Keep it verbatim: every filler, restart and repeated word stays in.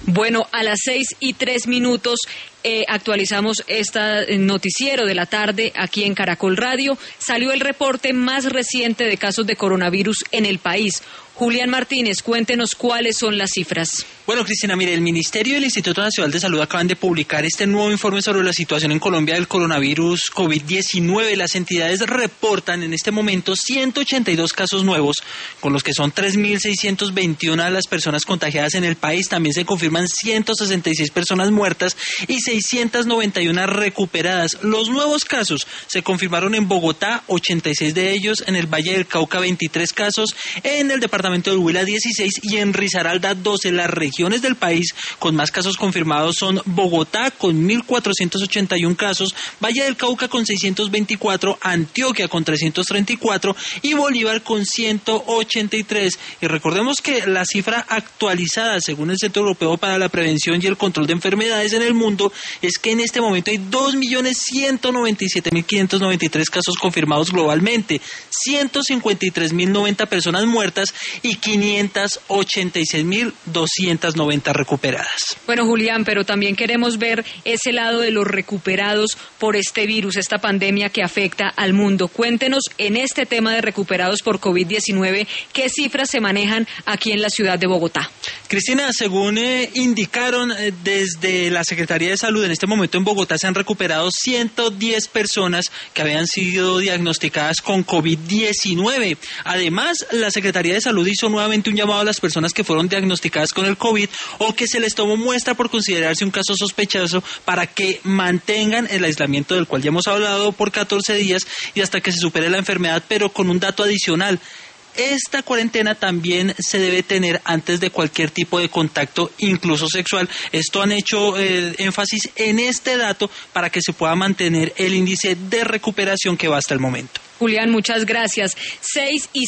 Bueno, a las seis y tres minutos eh, actualizamos este noticiero de la tarde aquí en Caracol Radio. Salió el reporte más reciente de casos de coronavirus en el país. Julián Martínez, cuéntenos cuáles son las cifras. Bueno, Cristina, mire, el Ministerio y el Instituto Nacional de Salud acaban de publicar este nuevo informe sobre la situación en Colombia del coronavirus COVID diecinueve. Las entidades reportan en este momento ciento ochenta y dos casos nuevos, con los que son tres mil seiscientos veintiuno las personas contagiadas en el país. También se confirman ciento sesenta y seis personas muertas y seiscientas noventa y una recuperadas. Los nuevos casos se confirmaron en Bogotá, ochenta y seis de ellos, en el Valle del Cauca, veintitrés casos, en el departamento del Huila, dieciséis, y en Risaralda, doce. Las regiones del país con más casos confirmados son Bogotá con mil cuatrocientos ochenta y uno casos, Valle del Cauca con seiscientos veinticuatro, Antioquia con trescientos treinta y cuatro y Bolívar con ciento ochenta y tres. Y recordemos que la cifra actualizada según el Centro Europeo para la Prevención y el Control de Enfermedades en el mundo es que en este momento hay dos millones ciento noventa y siete mil quinientos noventa y tres casos confirmados globalmente, ciento cincuenta y tres mil noventa personas muertas y quinientas ochenta y seis mil doscientas noventa recuperadas. Bueno, Julián, pero también queremos ver ese lado de los recuperados por este virus, esta pandemia que afecta al mundo. Cuéntenos en este tema de recuperados por COVID diecinueve, ¿qué cifras se manejan aquí en la ciudad de Bogotá? Cristina, según eh, indicaron eh, desde la Secretaría de Salud, en este momento en Bogotá se han recuperado ciento diez personas que habían sido diagnosticadas con COVID diecinueve. Además, la Secretaría de Salud hizo nuevamente un llamado a las personas que fueron diagnosticadas con el COVID o que se les tomó muestra por considerarse un caso sospechoso para que mantengan el aislamiento del cual ya hemos hablado por catorce días y hasta que se supere la enfermedad, pero con un dato adicional. Esta cuarentena también se debe tener antes de cualquier tipo de contacto, incluso sexual. Esto han hecho eh, énfasis en este dato para que se pueda mantener el índice de recuperación que va hasta el momento. Julián, muchas gracias. Seis y